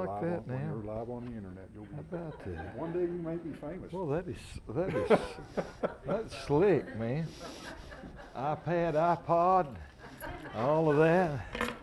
like that now? When you're live on the internet, you'll be. How about that? One day you may be famous. Well, that's slick, man. iPad, iPod, all of that.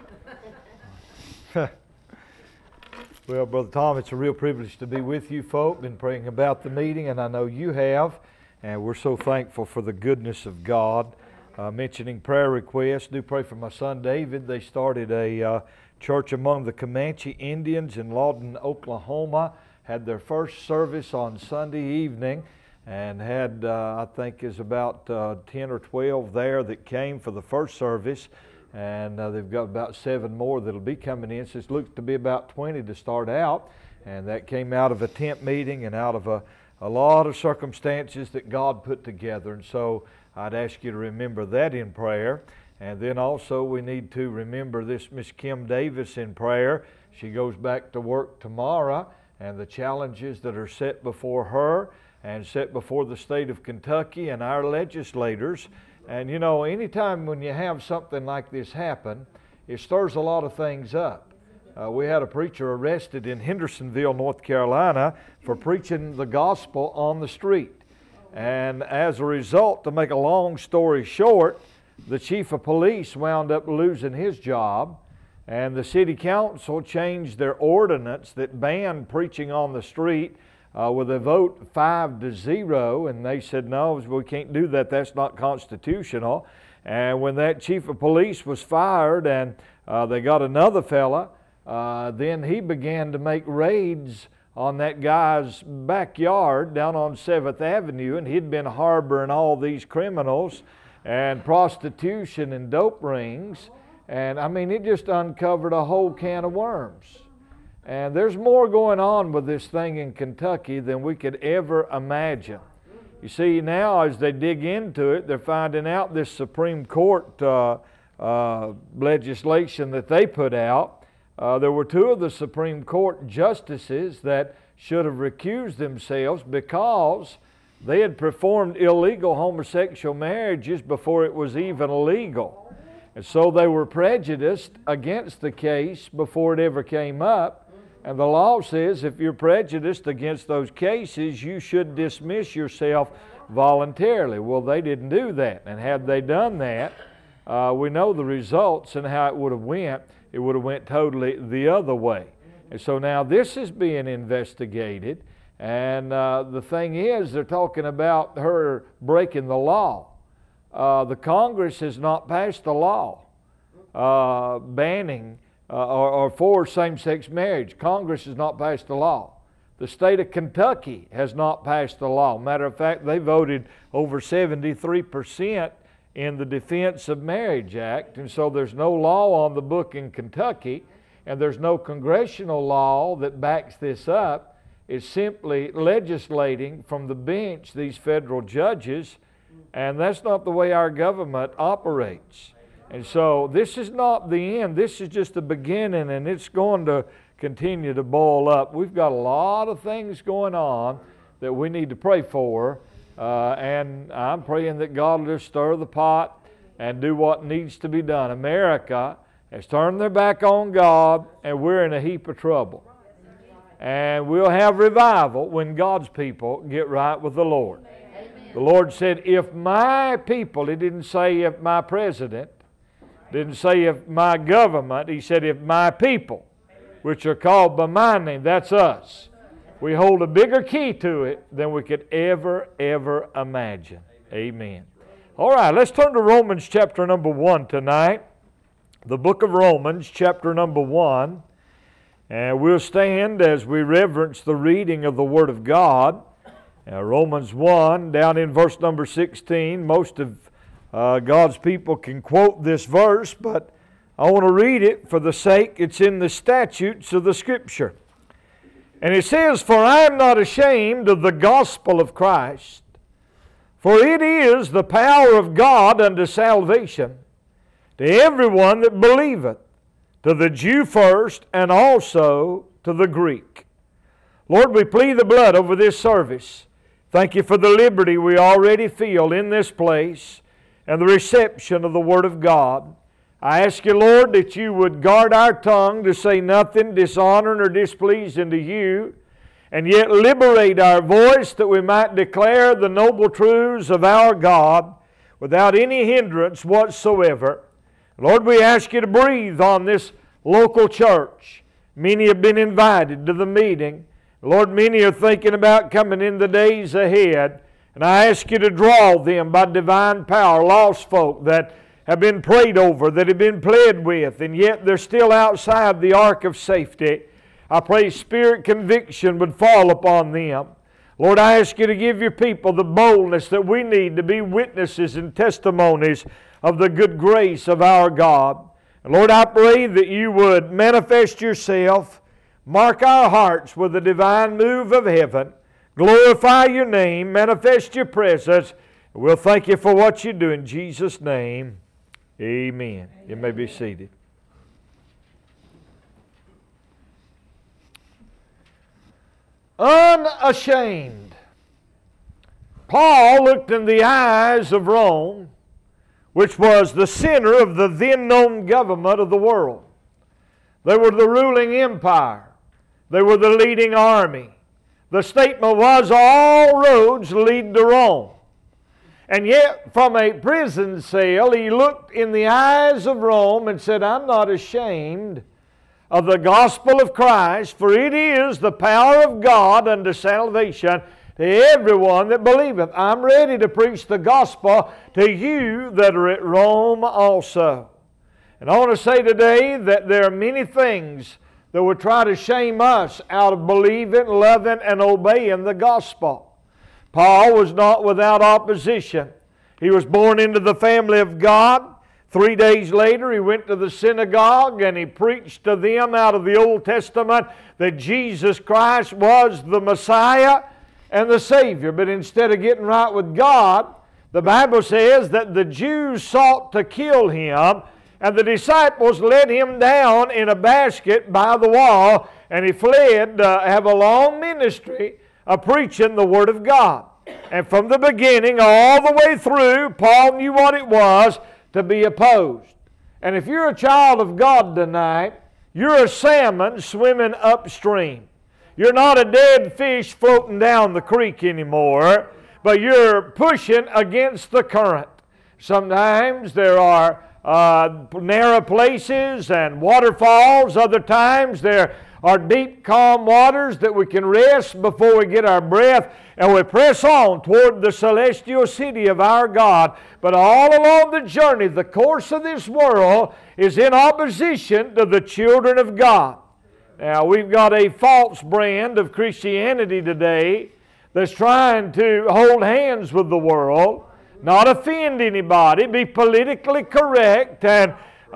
Well, Brother Tom, it's a real privilege to be with you folk. Been praying about the meeting, and I know you have, and we're so thankful for the goodness of God. Mentioning prayer requests, do pray for my son David. They started a church among the Comanche Indians in Lawton, Oklahoma. Had their first service on Sunday evening, and had, I think, is about 10 or 12 there that came for the first service. And they've got about 7 more that'll be coming in. So it looks to be about 20 to start out. And that came out of a tent meeting and out of a lot of circumstances that God put together. And so I'd ask you to remember that in prayer. And then also we need to remember this Miss Kim Davis in prayer. She goes back to work tomorrow, and the challenges that are set before her and set before the state of Kentucky and our legislators. And you know, anytime when you have something like this happen, it stirs a lot of things up. We had a preacher arrested in Hendersonville, North Carolina, for preaching the gospel on the street. And as a result, to make a long story short, the chief of police wound up losing his job, and the city council changed their ordinance that banned preaching on the street with a vote 5-0, and they said, no, we can't do that, that's not constitutional. And when that chief of police was fired and they got another fella, then he began to make raids on that guy's backyard down on 7th Avenue, and he'd been harboring all these criminals and prostitution and dope rings. And I mean, it just uncovered a whole can of worms. And there's more going on with this thing in Kentucky than we could ever imagine. You see, now as they dig into it, they're finding out this Supreme Court legislation that they put out. There were 2 of the Supreme Court justices that should have recused themselves because they had performed illegal homosexual marriages before it was even legal. And so they were prejudiced against the case before it ever came up. And the law says if you're prejudiced against those cases, you should dismiss yourself voluntarily. Well, they didn't do that. And had they done that, we know the results and how it would have went. It would have went totally the other way. And so now this is being investigated. And the thing is, they're talking about her breaking the law. The Congress has not passed a law banning or for same-sex marriage. Congress has not passed a law. The state of Kentucky has not passed a law. Matter of fact, they voted over 73% in the Defense of Marriage Act, and so there's no law on the book in Kentucky, and there's no congressional law that backs this up. It's simply legislating from the bench, these federal judges, and that's not the way our government operates. And so this is not the end. This is just the beginning, and it's going to continue to boil up. We've got a lot of things going on that we need to pray for, and I'm praying that God will just stir the pot and do what needs to be done. America has turned their back on God, and we're in a heap of trouble. And we'll have revival when God's people get right with the Lord. The Lord said, if my people, He didn't say if my president, didn't say if my government, He said if my people, which are called by my name, that's us. We hold a bigger key to it than we could ever imagine. Amen. All right, let's turn to Romans chapter number 1 tonight. The book of Romans chapter number 1. And we'll stand as we reverence the reading of the Word of God. Romans 1, down in verse number 16. Most of God's people can quote this verse, but I want to read it for the sake it's in the statutes of the Scripture. And it says, for I am not ashamed of the gospel of Christ, for it is the power of God unto salvation to everyone that believeth, to the Jew first, and also to the Greek. Lord, we plead the blood over this service. Thank You for the liberty we already feel in this place and the reception of the Word of God. I ask you, Lord, that you would guard our tongue to say nothing dishonoring or displeasing to you, and yet liberate our voice that we might declare the noble truths of our God without any hindrance whatsoever. Lord, we ask you to breathe on this local church. Many have been invited to the meeting. Lord, many are thinking about coming in the days ahead. And I ask you to draw them by divine power, lost folk that have been prayed over, that have been pled with, and yet they're still outside the ark of safety. I pray Spirit conviction would fall upon them. Lord, I ask you to give your people the boldness that we need to be witnesses and testimonies of the good grace of our God. And Lord, I pray that you would manifest yourself, mark our hearts with the divine move of heaven, glorify your name, manifest your presence. We'll thank you for what you do in Jesus' name. Amen. You may be seated. Unashamed. Paul looked in the eyes of Rome, which was the center of the then known government of the world. They were the ruling empire. They were the leading army. The statement was, all roads lead to Rome. And yet, from a prison cell, he looked in the eyes of Rome and said, I'm not ashamed of the gospel of Christ, for it is the power of God unto salvation to everyone that believeth. I'm ready to preach the gospel to you that are at Rome also. And I want to say today that there are many things that would try to shame us out of believing, loving, and obeying the gospel. Paul was not without opposition. He was born into the family of God. 3 days later, he went to the synagogue and he preached to them out of the Old Testament that Jesus Christ was the Messiah and the Savior. But instead of getting right with God, the Bible says that the Jews sought to kill him, and the disciples let him down in a basket by the wall, and he fled to have a long ministry of preaching the Word of God. And from the beginning all the way through, Paul knew what it was to be opposed. And if you're a child of God tonight, you're a salmon swimming upstream. You're not a dead fish floating down the creek anymore, but you're pushing against the current. Sometimes there are narrow places and waterfalls. Other times there are deep, calm waters that we can rest before we get our breath, and we press on toward the celestial city of our God. But all along the journey, the course of this world is in opposition to the children of God. Now, we've got a false brand of Christianity today that's trying to hold hands with the world, not offend anybody, be politically correct, and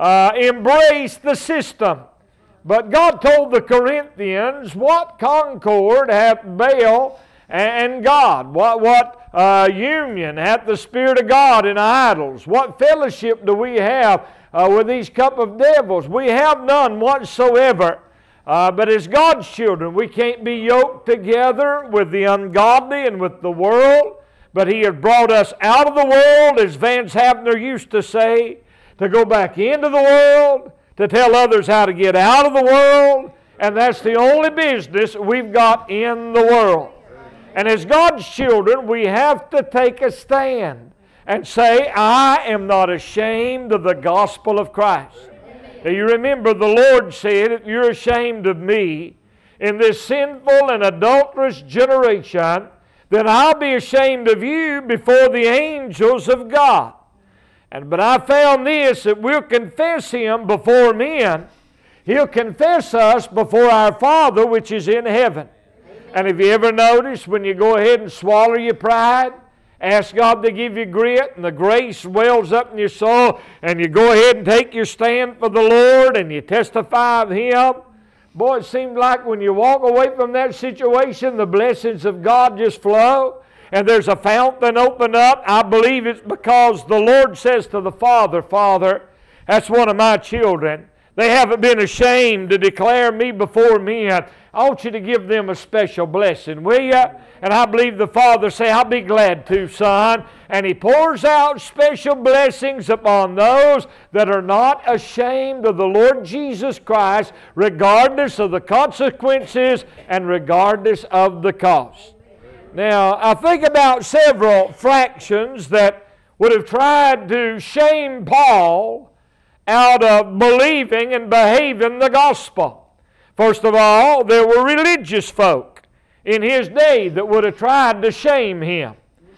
embrace the system. But God told the Corinthians, what concord hath Baal and God? What union hath the Spirit of God in idols? What fellowship do we have with these cup of devils? We have none whatsoever. But as God's children, we can't be yoked together with the ungodly and with the world. But He has brought us out of the world, as Vance Havner used to say, to go back into the world, to tell others how to get out of the world, and that's the only business we've got in the world. And as God's children, we have to take a stand and say, I am not ashamed of the gospel of Christ. Now you remember the Lord said, if you're ashamed of me in this sinful and adulterous generation, then I'll be ashamed of you before the angels of God. But I found this, that we'll confess Him before men. He'll confess us before our Father which is in heaven. And have you ever noticed when you go ahead and swallow your pride, ask God to give you grit, and the grace wells up in your soul, and you go ahead and take your stand for the Lord, and you testify of Him, boy, it seems like when you walk away from that situation, the blessings of God just flow. And there's a fountain open up. I believe it's because the Lord says to the Father, Father, that's one of my children They haven't been ashamed to declare me before men. I want you to give them a special blessing, will you? And I believe the Father say, I'll be glad to, son. And He pours out special blessings upon those that are not ashamed of the Lord Jesus Christ, regardless of the consequences and regardless of the cost. Now, I think about several fractions that would have tried to shame Paul out of believing and behaving the gospel. First of all, there were religious folk in his day that would have tried to shame him.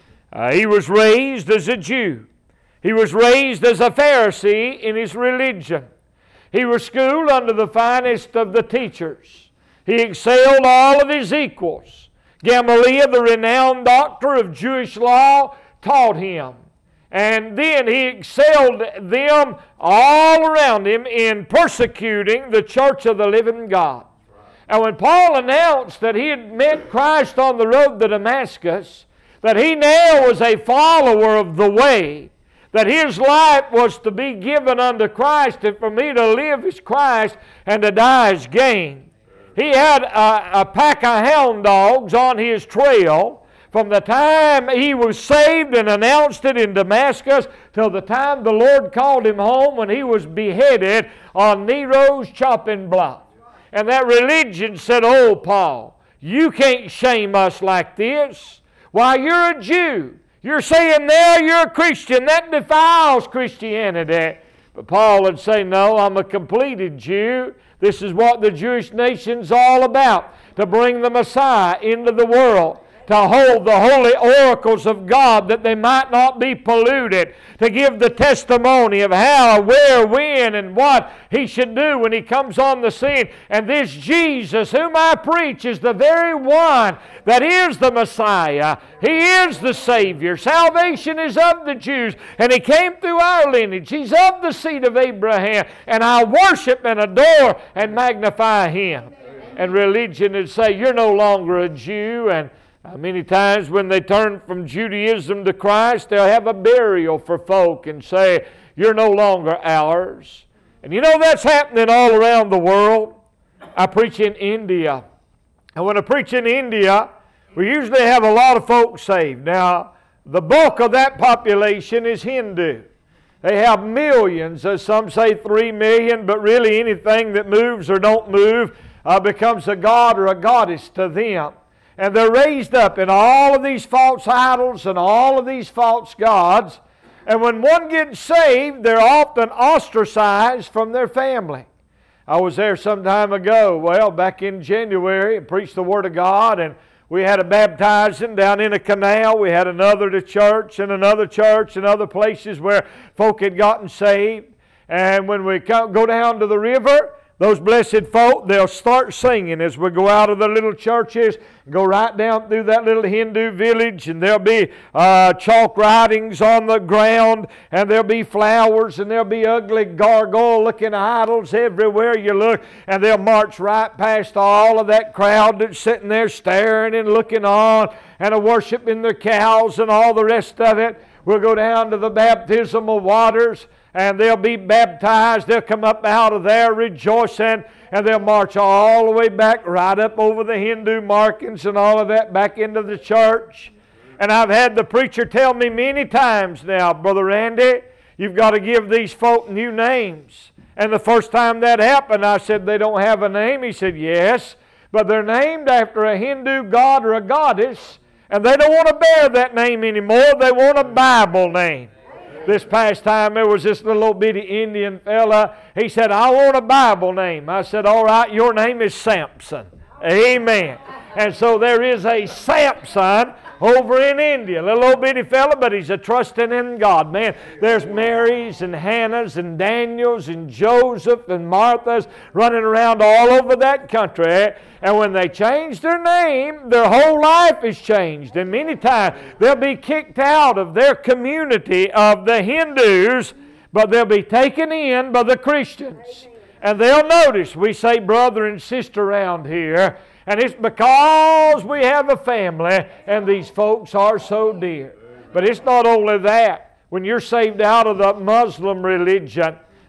He was raised as a Jew. He was raised as a Pharisee in his religion. He was schooled under the finest of the teachers. He excelled all of his equals. Gamaliel, the renowned doctor of Jewish law, taught him. And then he excelled them all around him in persecuting the church of the living God. And when Paul announced that he had met Christ on the road to Damascus, that he now was a follower of the way, that his life was to be given unto Christ, and for me to live is Christ and to die is gain. He had a pack of hound dogs on his trail from the time he was saved and announced it in Damascus till the time the Lord called him home when he was beheaded on Nero's chopping block. And that religion said, oh, Paul, you can't shame us like this. Why, you're a Jew. You're saying now you're a Christian. That defiles Christianity. But Paul would say, no, I'm a completed Jew. This is what the Jewish nation's all about, to bring the Messiah into the world, to hold the holy oracles of God that they might not be polluted, to give the testimony of how, where, when, and what He should do when He comes on the scene. And this Jesus whom I preach is the very one that is the Messiah. He is the Savior. Salvation is of the Jews, and He came through our lineage. He's of the seed of Abraham, and I worship and adore and magnify Him. And religion would say, you're no longer a Jew, and many times when they turn from Judaism to Christ, they'll have a burial for folk and say, you're no longer ours. And you know that's happening all around the world. I preach in India. And when I preach in India, we usually have a lot of folks saved. Now, the bulk of that population is Hindu. They have millions, as some say 3 million, but really anything that moves or don't move becomes a god or a goddess to them. And they're raised up in all of these false idols and all of these false gods. And when one gets saved, they're often ostracized from their family. I was there some time ago, back in January, and preached the Word of God, and we had a baptizing down in a canal. We had another at a church and another church and other places where folk had gotten saved. And when we go down to the river, those blessed folk, they'll start singing as we go out of the little churches, go right down through that little Hindu village, and there'll be chalk writings on the ground, and there'll be flowers, and there'll be ugly gargoyle-looking idols everywhere you look, and they'll march right past all of that crowd that's sitting there staring and looking on, and worshiping their cows and all the rest of it. We'll go down to the baptismal waters, and they'll be baptized. They'll come up out of there rejoicing, and they'll march all the way back right up over the Hindu markings and all of that back into the church. And I've had the preacher tell me many times now, Brother Randy, you've got to give these folk new names. And the first time that happened, I said, they don't have a name? He said, yes, but they're named after a Hindu god or a goddess, and they don't want to bear that name anymore. They want a Bible name. This past time there was this little old bitty Indian fella. He said, I want a Bible name. I said, all right, your name is Samson. Amen. And so there is a Samson over in India. Little old bitty fella, but he's a trusting in God. Man, there's Marys and Hannahs and Daniels and Joseph and Marthas running around all over that country. And when they change their name, their whole life is changed. And many times they'll be kicked out of their community of the Hindus, but they'll be taken in by the Christians. And they'll notice we say brother and sister around here, and it's because we have a family and these folks are so dear. But it's not only that. When you're saved out of the Muslim religion,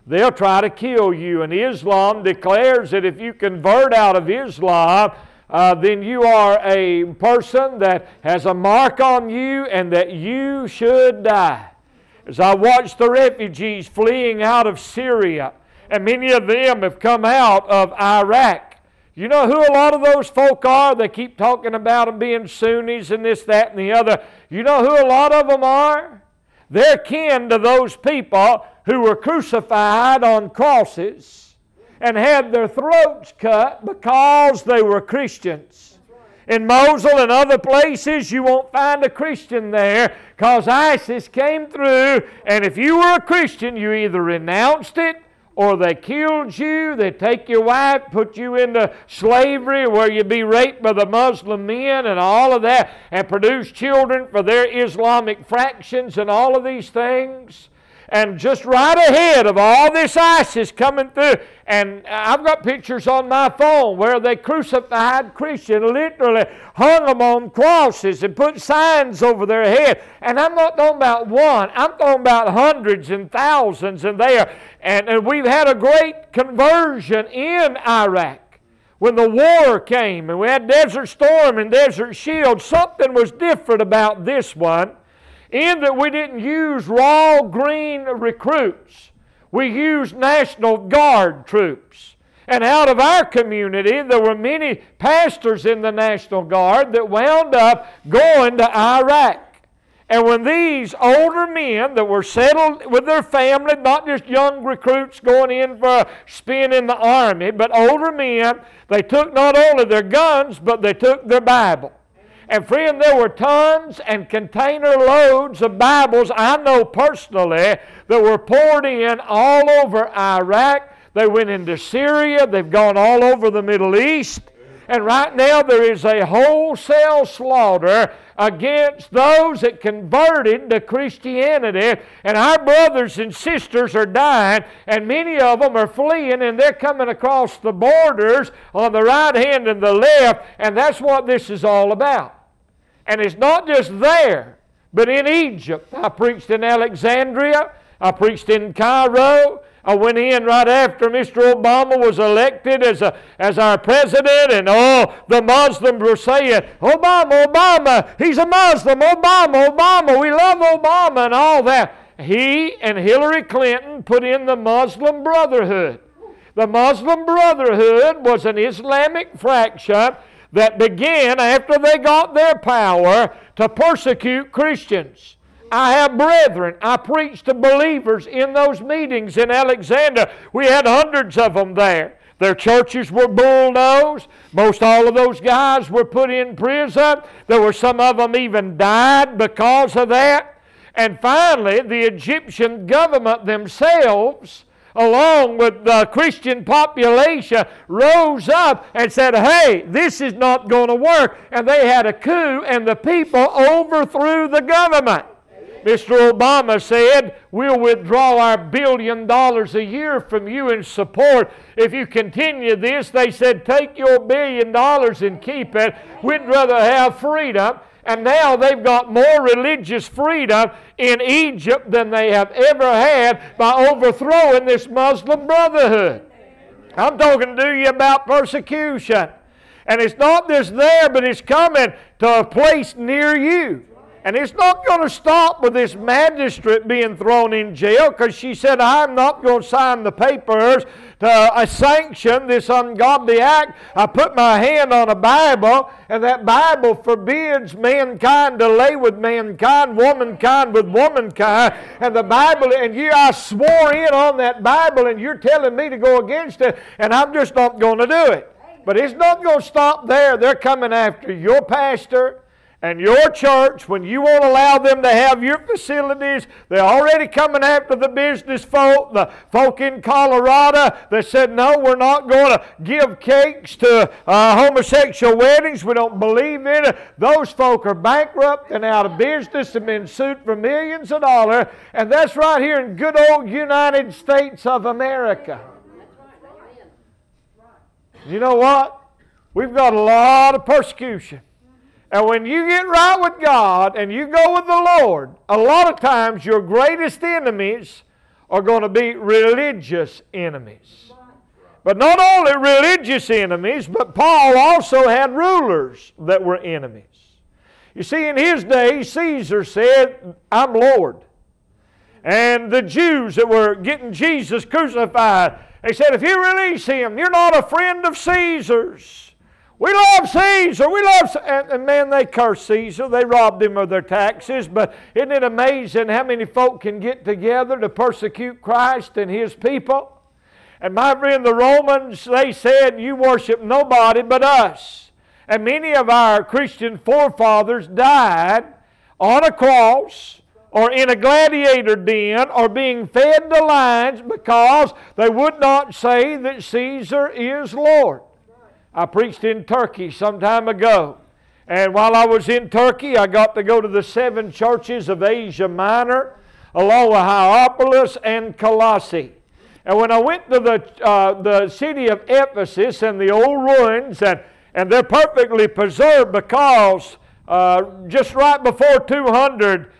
they'll try to kill you. And Islam declares that if you convert out of Islam, then you are a person that has a mark on you and that you should die. As I watch the refugees fleeing out of Syria, and many of them have come out of Iraq. You know who a lot of those folk are? They keep talking about them being Sunnis and this, that, and the other. You know who a lot of them are? They're kin to those people who were crucified on crosses and had their throats cut because they were Christians. In Mosul and other places, you won't find a Christian there because ISIS came through, and if you were a Christian, you either renounced it or they killed you. They take your wife, put you into slavery where you'd be raped by the Muslim men and all of that, and produce children for their Islamic fractions and all of these things. And just right ahead of all this ISIS coming through, and I've got pictures on my phone where they crucified Christians, literally hung them on crosses and put signs over their head. And I'm not talking about one, I'm talking about hundreds and thousands in there. And we've had a great conversion in Iraq. When the war came and we had Desert Storm and Desert Shield, something was different about this one, in that we didn't use raw green recruits. We used National Guard troops. And out of our community, there were many pastors in the National Guard that wound up going to Iraq. And when these older men that were settled with their family, not just young recruits going in for a spin in the army, but older men, they took not only their guns, but they took their Bible. And friend, there were tons and container loads of Bibles, I know personally, that were poured in all over Iraq. They went into Syria. They've gone all over the Middle East. And right now there is a wholesale slaughter against those that converted to Christianity. And our brothers and sisters are dying, and many of them are fleeing, and they're coming across the borders on the right hand and the left. And that's what this is all about. And it's not just there, but in Egypt. I preached in Alexandria. I preached in Cairo. I went in right after Mr. Obama was elected as our president, and the Muslims were saying, Obama, Obama, he's a Muslim, Obama, Obama, we love Obama, and all that. He and Hillary Clinton put in the Muslim Brotherhood. The Muslim Brotherhood was an Islamic fraction that began after they got their power to persecute Christians. I have brethren. I preached to believers in those meetings in Alexandria. We had hundreds of them there. Their churches were bulldozed. Most all of those guys were put in prison. There were some of them even died because of that. And finally, the Egyptian government themselves, along with the Christian population, rose up and said, hey, this is not going to work. And they had a coup, and the people overthrew the government. Mr. Obama said, we'll withdraw our $1 billion a year from you in support. If you continue this, they said, take your $1 billion and keep it. We'd rather have freedom. And now they've got more religious freedom in Egypt than they have ever had by overthrowing this Muslim Brotherhood. I'm talking to you about persecution. And it's not just there, but it's coming to a place near you. And it's not going to stop with this magistrate being thrown in jail, because she said, I'm not going to sign the papers to sanction this ungodly act. I put my hand on a Bible, and that Bible forbids mankind to lay with mankind, womankind with womankind. And the Bible, and I swore in on that Bible, and you're telling me to go against it, and I'm just not going to do it. But it's not going to stop there. They're coming after your pastor and your church when you won't allow them to have your facilities. They're already coming after the business folk, the folk in Colorado that said, no, we're not going to give cakes to homosexual weddings. We don't believe in it. Those folk are bankrupt and out of business and been sued for millions of dollars. And that's right here in good old United States of America. You know what? We've got a lot of persecution. And when you get right with God and you go with the Lord, a lot of times your greatest enemies are going to be religious enemies. But not only religious enemies, but Paul also had rulers that were enemies. You see, in his day, Caesar said, I'm Lord. And the Jews that were getting Jesus crucified, they said, if you release him, you're not a friend of Caesar's. We love Caesar. We love and man, they cursed Caesar. They robbed him of their taxes. But isn't it amazing how many folk can get together to persecute Christ and his people? And my friend, the Romans, they said, you worship nobody but us. And many of our Christian forefathers died on a cross or in a gladiator den or being fed to lions because they would not say that Caesar is Lord. I preached in Turkey some time ago. And while I was in Turkey, I got to go to the 7 churches of Asia Minor, along with Hierapolis and Colossae. And when I went to the city of Ephesus and the old ruins, and they're perfectly preserved because just right before 200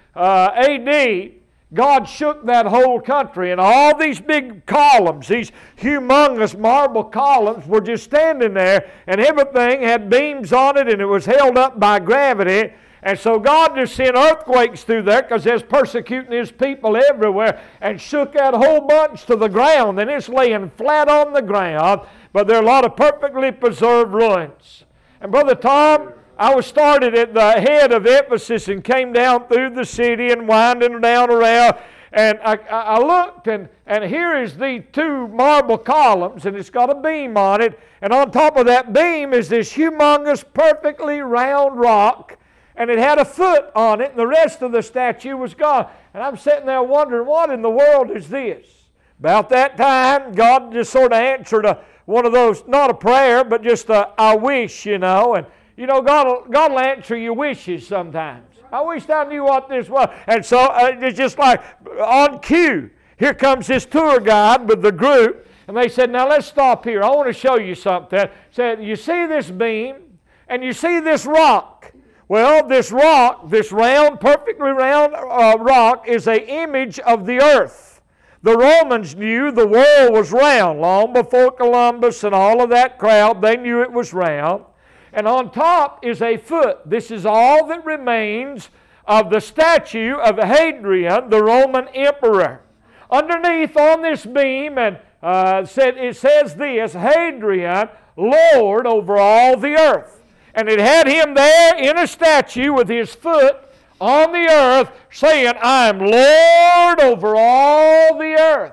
A.D., God shook that whole country, and all these big columns, these humongous marble columns, were just standing there, and everything had beams on it, and it was held up by gravity. And so God just sent earthquakes through there because there's persecuting His people everywhere, and shook that whole bunch to the ground, and it's laying flat on the ground, but there are a lot of perfectly preserved ruins. And Brother Tom, I was started at the head of Ephesus and came down through the city and winding down around. And I looked, and here is the 2 marble columns, and it's got a beam on it. And on top of that beam is this humongous, perfectly round rock. And it had a foot on it, and the rest of the statue was gone. And I'm sitting there wondering, what in the world is this? About that time, God just sort of answered one of those, not a prayer, but just a I wish, you know. And you know, God will answer your wishes sometimes. I wish I knew what this was. And so it's just like on cue. Here comes this tour guide with the group. And they said, now let's stop here. I want to show you something. Said, you see this beam? And you see this rock? Well, this rock, this round, perfectly round rock is an image of the earth. The Romans knew the world was round. Long before Columbus and all of that crowd, they knew it was round. And on top is a foot. This is all that remains of the statue of Hadrian, the Roman emperor. Underneath on this beam, and it says this, Hadrian, Lord over all the earth. And it had him there in a statue with his foot on the earth saying, I am Lord over all the earth.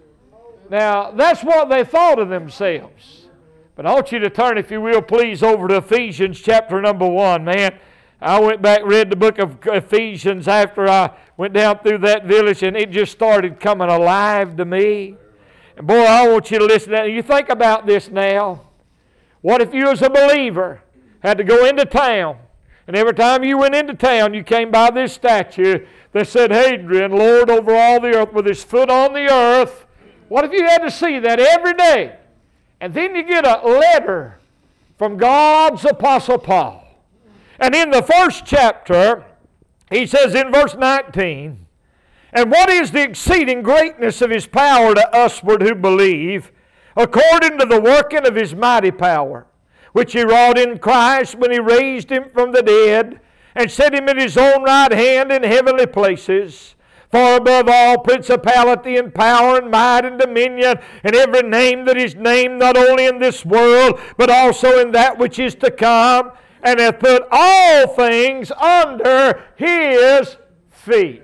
Now, that's what they thought of themselves. But I want you to turn, if you will, please, over to Ephesians chapter number 1, man. I went back and read the book of Ephesians after I went down through that village, and it just started coming alive to me. And boy, I want you to listen to that. You think about this now. What if you as a believer had to go into town, and every time you went into town, you came by this statue that said, Hadrian, Lord over all the earth, with his foot on the earth. What if you had to see that every day? And then you get a letter from God's Apostle Paul. And in the first chapter, he says in verse 19, and what is the exceeding greatness of His power to usward who believe, according to the working of His mighty power, which He wrought in Christ when He raised Him from the dead, and set Him at His own right hand in heavenly places, far above all principality and power and might and dominion, and every name that is named, not only in this world, but also in that which is to come, and hath put all things under His feet.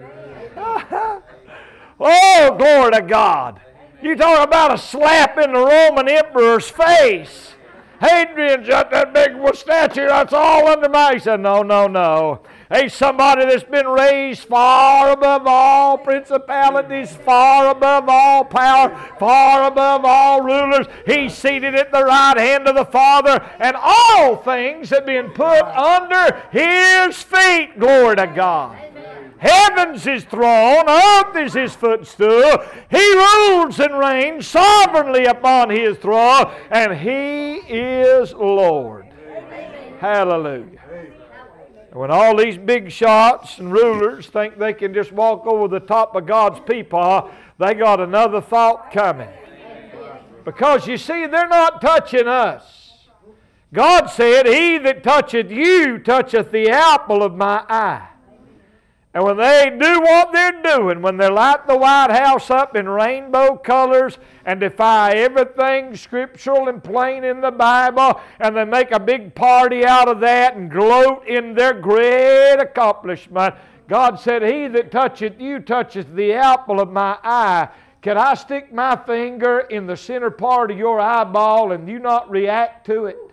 Oh, glory to God. You talk about a slap in the Roman emperor's face. Hadrian's got that big statue, that's all under my... He said, no. Hey, somebody that's been raised far above all principalities, far above all power, far above all rulers. He's seated at the right hand of the Father, and all things have been put under His feet. Glory to God. Heaven's His throne, earth is His footstool. He rules and reigns sovereignly upon His throne, and He is Lord. Hallelujah. When all these big shots and rulers think they can just walk over the top of God's people, they got another thought coming. Because you see, they're not touching us. God said, He that toucheth you toucheth the apple of my eye. And when they do what they're doing, when they light the White House up in rainbow colors and defy everything scriptural and plain in the Bible, and they make a big party out of that and gloat in their great accomplishment, God said, He that toucheth you toucheth the apple of my eye. Can I stick my finger in the center part of your eyeball and you not react to it?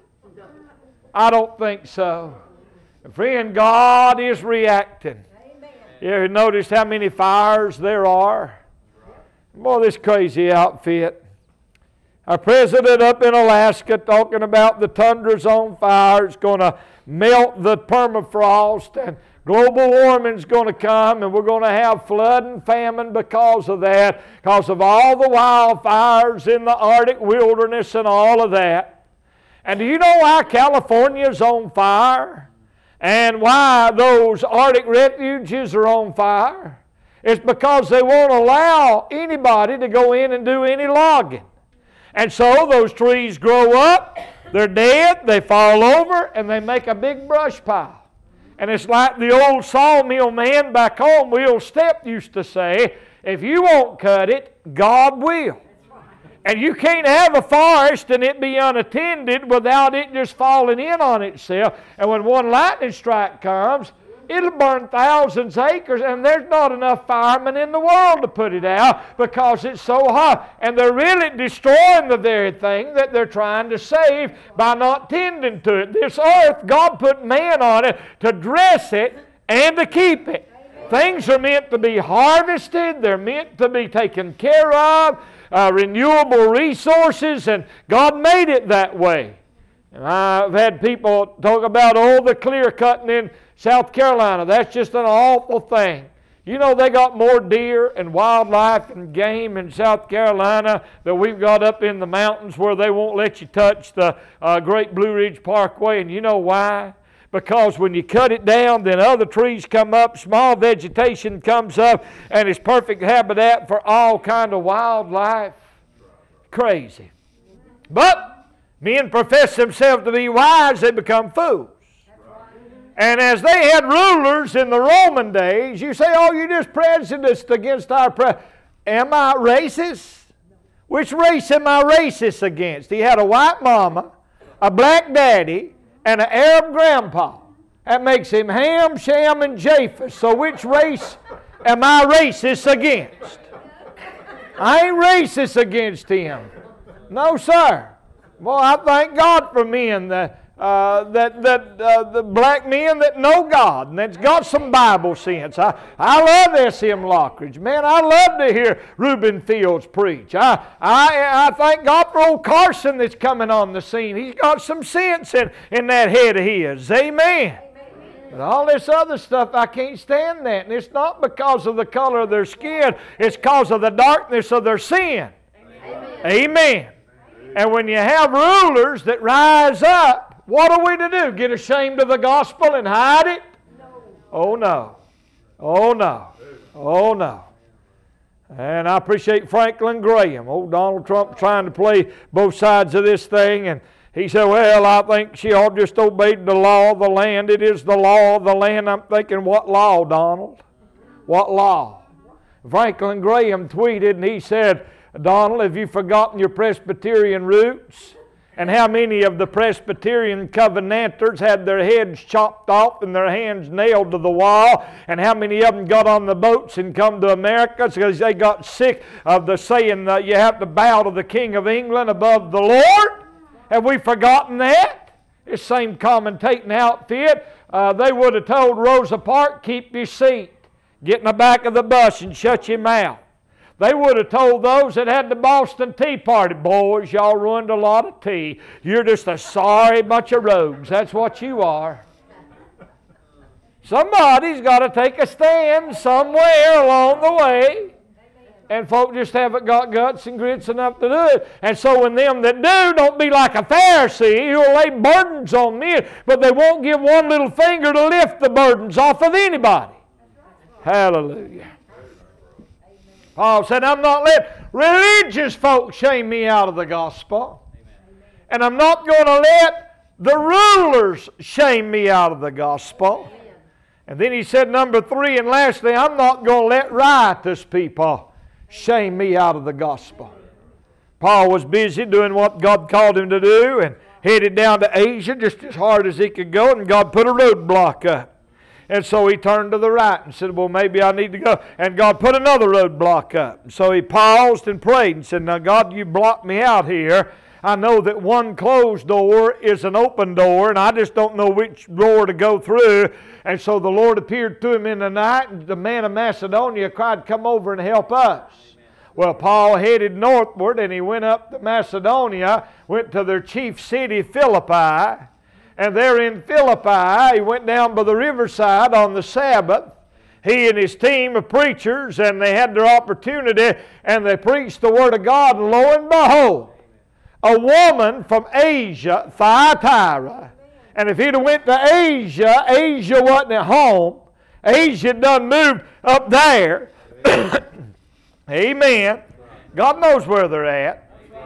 I don't think so. Friend, God is reacting. You ever notice how many fires there are? Boy, this crazy outfit. Our president up in Alaska talking about the tundra's on fire. It's going to melt the permafrost, and global warming's going to come, and we're going to have flood and famine because of that, because of all the wildfires in the Arctic wilderness and all of that. And do you know why California's on fire? And why those Arctic refuges are on fire? It's because they won't allow anybody to go in and do any logging. And so those trees grow up, they're dead, they fall over, and they make a big brush pile. And it's like the old sawmill man back home, Will Stepp, used to say, if you won't cut it, God will. And you can't have a forest and it be unattended without it just falling in on itself. And when one lightning strike comes, it'll burn thousands of acres, and there's not enough firemen in the world to put it out because it's so hot. And they're really destroying the very thing that they're trying to save by not tending to it. This earth, God put man on it to dress it and to keep it. Things are meant to be harvested. They're meant to be taken care of. Renewable resources, and God made it that way. And I've had people talk about the clear cutting in South Carolina. That's just an awful thing. You know they got more deer and wildlife and game in South Carolina than we've got up in the mountains where they won't let you touch the Great Blue Ridge Parkway. And you know why? Because when you cut it down, then other trees come up, small vegetation comes up, and it's perfect habitat for all kind of wildlife. Crazy. But men profess themselves to be wise, they become fools. And as they had rulers in the Roman days, you say, oh, you're just prejudiced against our Am I racist? Which race am I racist against? He had a white mama, a black daddy, and an Arab grandpa. That makes him Ham, Shem, and Japheth. So which race am I racist against? I ain't racist against him. No, sir. Well, I thank God for men, the black men that know God and that's got some Bible sense. I love S.M. Lockridge. Man, I love to hear Reuben Fields preach. I thank God for old Carson that's coming on the scene. He's got some sense in that head of his. Amen. But all this other stuff, I can't stand that. And it's not because of the color of their skin. It's because of the darkness of their sin. Amen. And when you have rulers that rise up, what are we to do? Get ashamed of the gospel and hide it? Oh no. Oh no. Oh no. And I appreciate Franklin Graham. Old Donald Trump trying to play both sides of this thing. And he said, well, I think she ought just obeyed the law of the land. It is the law of the land. I'm thinking, what law, Donald? What law? Franklin Graham tweeted and he said, Donald, have you forgotten your Presbyterian roots? And how many of the Presbyterian Covenanters had their heads chopped off and their hands nailed to the wall? And how many of them got on the boats and come to America because they got sick of the saying that you have to bow to the King of England above the Lord? Have we forgotten that? This same commentating outfit, they would have told Rosa Parks, keep your seat. Get in the back of the bus and shut your mouth. They would have told those that had the Boston Tea Party, boys, y'all ruined a lot of tea. You're just a sorry bunch of rogues. That's what you are. Somebody's got to take a stand somewhere along the way. And folk just haven't got guts and grits enough to do it. And so when them that do, don't be like a Pharisee who'll lay burdens on men, but they won't give one little finger to lift the burdens off of anybody. Hallelujah. Paul said, I'm not letting religious folks shame me out of the gospel. And I'm not going to let the rulers shame me out of the gospel. And then he said, number 3, and lastly, I'm not going to let riotous people shame me out of the gospel. Paul was busy doing what God called him to do and headed down to Asia just as hard as he could go, and God put a roadblock up. And so he turned to the right and said, well, maybe I need to go. And God put another roadblock up. And so he paused and prayed and said, now God, you blocked me out here. I know that one closed door is an open door, and I just don't know which door to go through. And so the Lord appeared to him in the night, and the man of Macedonia cried, come over and help us. Well, Paul headed northward, and he went up to Macedonia, went to their chief city, Philippi. And there in Philippi, he went down by the riverside on the Sabbath. He and his team of preachers, and they had their opportunity, and they preached the Word of God. And lo and behold, a woman from Asia, Thyatira. And if he'd have went to Asia, Asia wasn't at home. Asia done moved up there. Amen. God knows where they're at.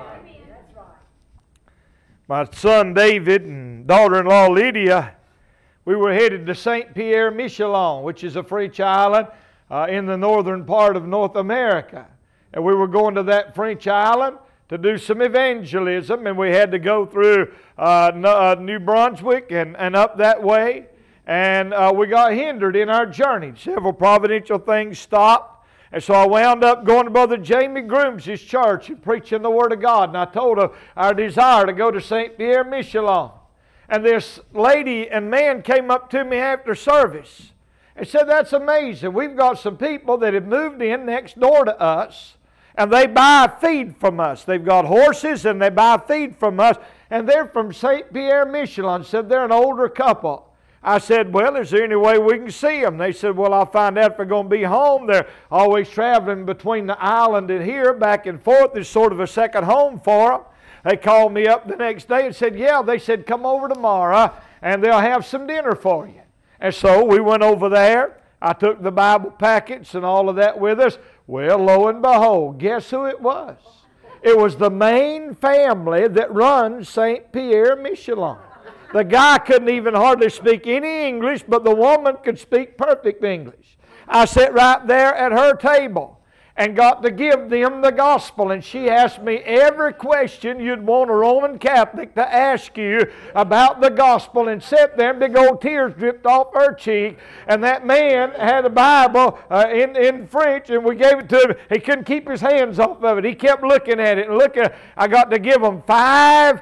My son David and daughter-in-law Lydia, we were headed to St. Pierre, Miquelon, which is a French island in the northern part of North America. And we were going to that French island to do some evangelism, and we had to go through New Brunswick and up that way. And we got hindered in our journey. Several providential things stopped. And so I wound up going to Brother Jamie Grooms' church and preaching the Word of God. And I told him our desire to go to St. Pierre, Miquelon. And this lady and man came up to me after service and said, that's amazing. We've got some people that have moved in next door to us, and they buy feed from us. They've got horses, and they buy feed from us. And they're from St. Pierre, Miquelon. Said they're an older couple. I said, well, is there any way we can see them? They said, well, I'll find out if they're going to be home. They're always traveling between the island and here, back and forth. It's sort of a second home for them. They called me up the next day and said, yeah, they said, come over tomorrow and they'll have some dinner for you. And so we went over there. I took the Bible packets and all of that with us. Well, lo and behold, guess who it was? It was the main family that runs St. Pierre, Miquelon. The guy couldn't even hardly speak any English, but the woman could speak perfect English. I sat right there at her table and got to give them the gospel. And she asked me every question you'd want a Roman Catholic to ask you about the gospel, and sat there and big old tears dripped off her cheek. And that man had a Bible in French, and we gave it to him. He couldn't keep his hands off of it. He kept looking at it and looking. I got to give him 5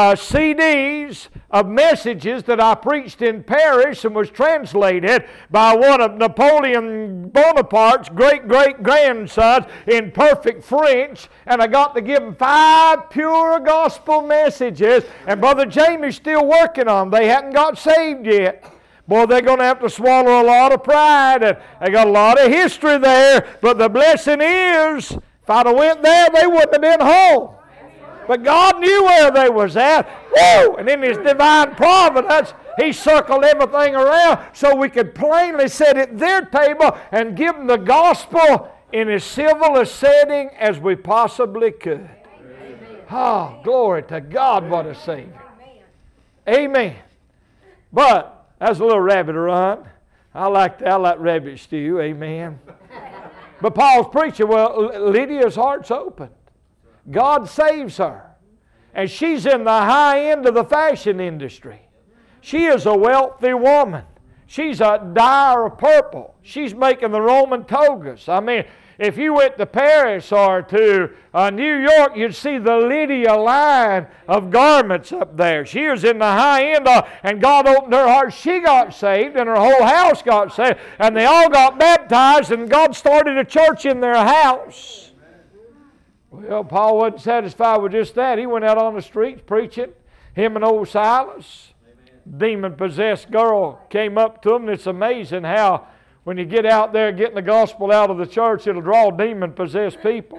CDs of messages that I preached in Paris and was translated by one of Napoleon Bonaparte's great-great-grandsons in perfect French, and I got to give them 5 pure gospel messages, and Brother Jamie's still working on them. They hadn't got saved yet. Boy, they're going to have to swallow a lot of pride, and they got a lot of history there, but the blessing is, if I'd have went there, they wouldn't have been home. But God knew where they was at. Woo! And in His divine providence, He circled everything around so we could plainly sit at their table and give them the gospel in as civil a setting as we possibly could. Oh, glory to God, what a Savior. Amen. But that's a little rabbit run. I like rabbit stew. Amen. But Paul's preaching, well, Lydia's heart's open. God saves her. And she's in the high end of the fashion industry. She is a wealthy woman. She's a dyer of purple. She's making the Roman togas. I mean, if you went to Paris or to New York, you'd see the Lydia line of garments up there. She was in the high end, and God opened her heart. She got saved, and her whole house got saved, and they all got baptized, and God started a church in their house. Well, Paul wasn't satisfied with just that. He went out on the streets preaching. Him and old Silas. Demon-possessed girl came up to him, and it's amazing how when you get out there getting the gospel out of the church, it'll draw demon-possessed people.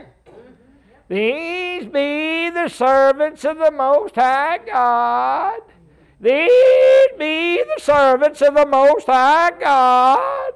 These be the servants of the Most High God. These be the servants of the Most High God.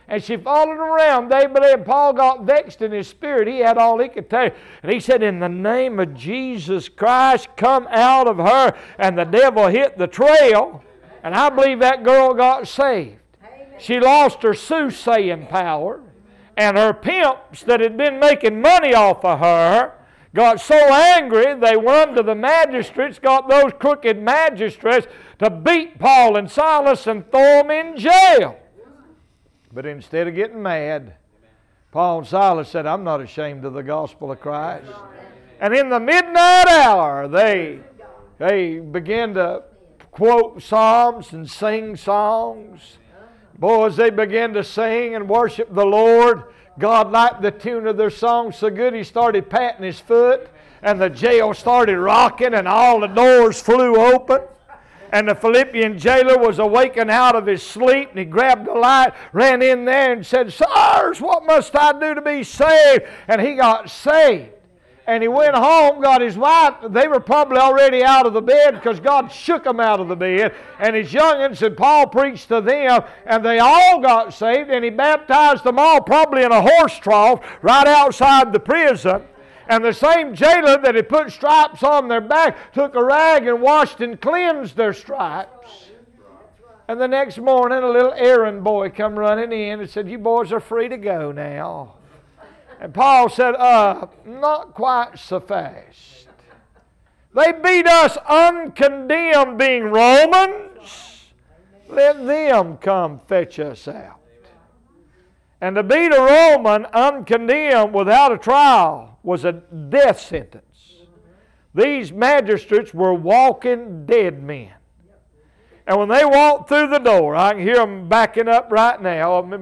And she followed around day by day, and Paul got vexed in his spirit. He had all he could tell. And he said, in the name of Jesus Christ, come out of her. And the devil hit the trail, and I believe that girl got saved. She lost her soothsaying power, and her pimps that had been making money off of her got so angry they went to the magistrates, got those crooked magistrates to beat Paul and Silas and throw them in jail. But instead of getting mad, Paul and Silas said, I'm not ashamed of the gospel of Christ. And in the midnight hour, they began to quote psalms and sing songs. Boys, they began to sing and worship the Lord. God liked the tune of their song so good he started patting his foot, and the jail started rocking, and all the doors flew open. And the Philippian jailer was awakened out of his sleep, and he grabbed the light, ran in there and said, Sirs, what must I do to be saved? And he got saved. And he went home, got his wife. They were probably already out of the bed because God shook them out of the bed. And his young'uns, and Paul preached to them, and they all got saved, and he baptized them all probably in a horse trough right outside the prison. And the same jailer that had put stripes on their back took a rag and washed and cleansed their stripes. And the next morning, a little errand boy come running in and said, you boys are free to go now. And Paul said, not quite so fast. They beat us uncondemned, being Romans. Let them come fetch us out. And to beat a Roman uncondemned without a trial was a death sentence. These magistrates were walking dead men. And when they walked through the door, I can hear them backing up right now. Up,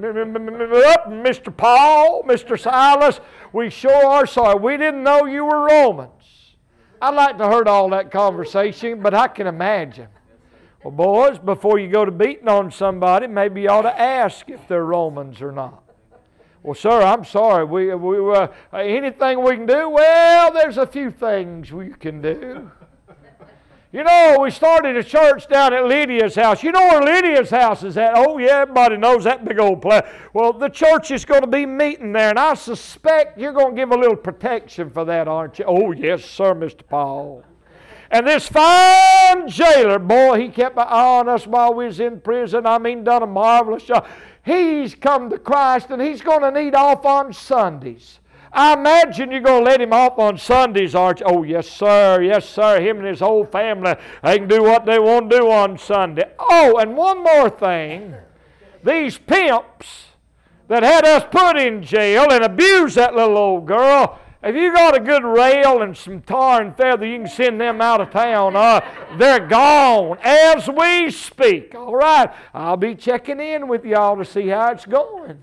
Mr. Paul, Mr. Silas, we sure are sorry. We didn't know you were Romans. I'd like to heard all that conversation, but I can imagine. Well, boys, before you go to beating on somebody, maybe you ought to ask if they're Romans or not. Well, sir, I'm sorry. Anything we can do? Well, there's a few things we can do. You know, we started a church down at Lydia's house. You know where Lydia's house is at? Oh, yeah, everybody knows that big old place. Well, the church is going to be meeting there, and I suspect you're going to give a little protection for that, aren't you? Oh, yes, sir, Mr. Paul. And this fine jailer, boy, he kept an eye on us while we was in prison. I mean, done a marvelous job. He's come to Christ, and he's going to need off on Sundays. I imagine you're going to let him off on Sundays, aren't you? Oh, yes, sir. Yes, sir. Him and his whole family, they can do what they want to do on Sunday. Oh, and one more thing. These pimps that had us put in jail and abused that little old girl, if you got a good rail and some tar and feather, you can send them out of town. They're gone as we speak. All right. I'll be checking in with y'all to see how it's going.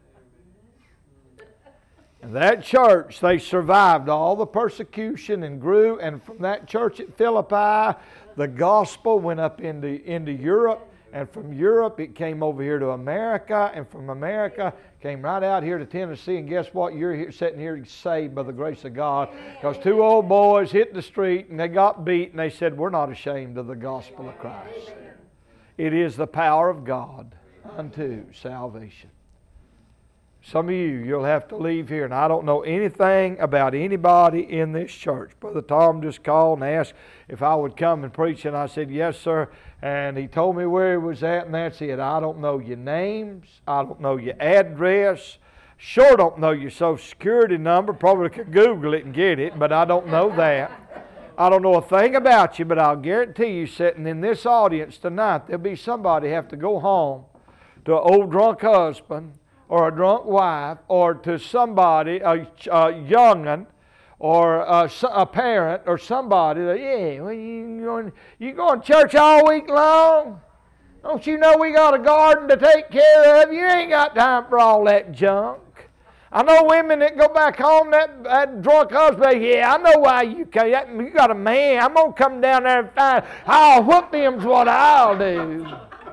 And that church, they survived all the persecution and grew. And from that church at Philippi, the gospel went up into Europe. And from Europe, it came over here to America. And from America, came right out here to Tennessee. And guess what? You're here, sitting here saved by the grace of God. Because two old boys hit the street and they got beat. And they said, we're not ashamed of the gospel of Christ. It is the power of God unto salvation. Some of you'll have to leave here, and I don't know anything about anybody in this church. Brother Tom just called and asked if I would come and preach, and I said, yes, sir. And he told me where he was at, and that's it. I don't know your names. I don't know your address. Sure don't know your Social Security number. Probably could Google it and get it, but I don't know that. I don't know a thing about you, but I'll guarantee you, sitting in this audience tonight, there'll be somebody have to go home to an old drunk husband, or a drunk wife, or to somebody, a young'un, or a parent, or somebody that, yeah, well, you going to church all week long? Don't you know we got a garden to take care of? You ain't got time for all that junk. I know women that go back home, that drunk husband, yeah, I know why you came. You got a man. I'm going to come down there and find, I'll whoop him's what I'll do.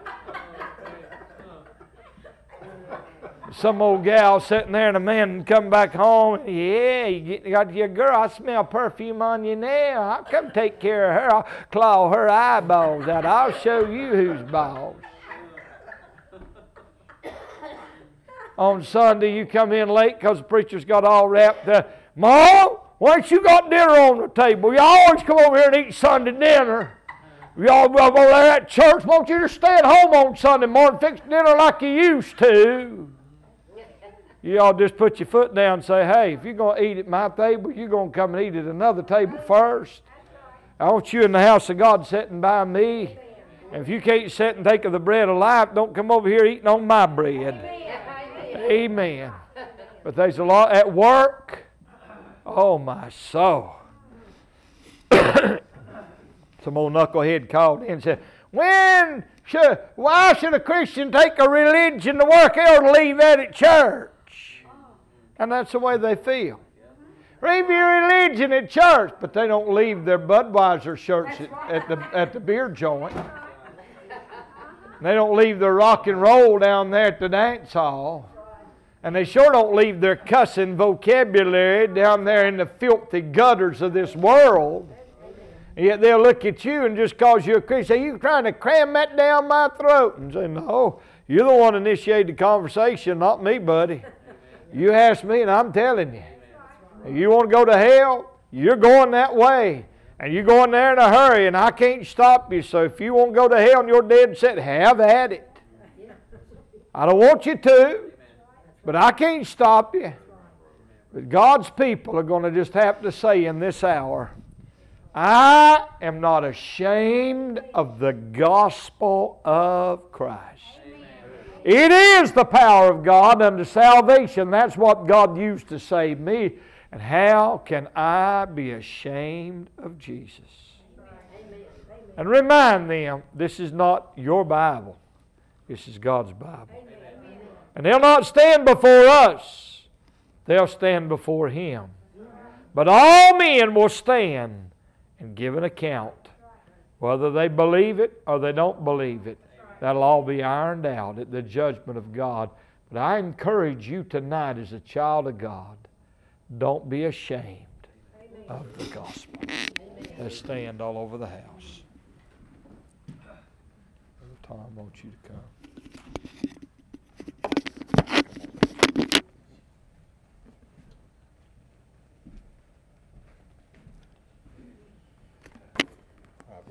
Some old gal sitting there and a man come back home. Yeah, you got your girl. I smell perfume on you now. I'll come take care of her. I'll claw her eyeballs out. I'll show you who's boss. on Sunday, you come in late because the preacher's got all wrapped up. Mom, why ain't you got dinner on the table? You always come over here and eat Sunday dinner. Y'all over there at church, won't you just stay at home on Sunday morning, fix dinner like you used to? You all just put your foot down and say, hey, if you're going to eat at my table, you're going to come and eat at another table first. I want you in the house of God sitting by me. And if you can't sit and take of the bread of life, don't come over here eating on my bread. Amen. But there's a lot at work. Oh, my soul. Some old knucklehead called in and said, why should a Christian take a religion to work? They ought to leave that at church. And that's the way they feel. Leave your religion at church, but they don't leave their Budweiser shirts at the beer joint. They don't leave their rock and roll down there at the dance hall. And they sure don't leave their cussing vocabulary down there in the filthy gutters of this world. And yet they'll look at you and just cause you a Christian, say, you trying to cram that down my throat? And say, no, you're the one initiated the conversation, not me, buddy. You asked me and I'm telling you. If you want to go to hell, you're going that way. And you're going there in a hurry, and I can't stop you. So if you want to go to hell and you're dead set, have at it. I don't want you to, but I can't stop you. But God's people are going to just have to say in this hour, I am not ashamed of the gospel of Christ. It is the power of God unto salvation. That's what God used to save me. And how can I be ashamed of Jesus? And remind them, this is not your Bible. This is God's Bible. And they'll not stand before us. They'll stand before Him. But all men will stand and give an account. Whether they believe it or they don't believe it. That'll all be ironed out at the judgment of God. But I encourage you tonight as a child of God, don't be ashamed of the gospel. Let's stand all over the house. Tom, I want you to come.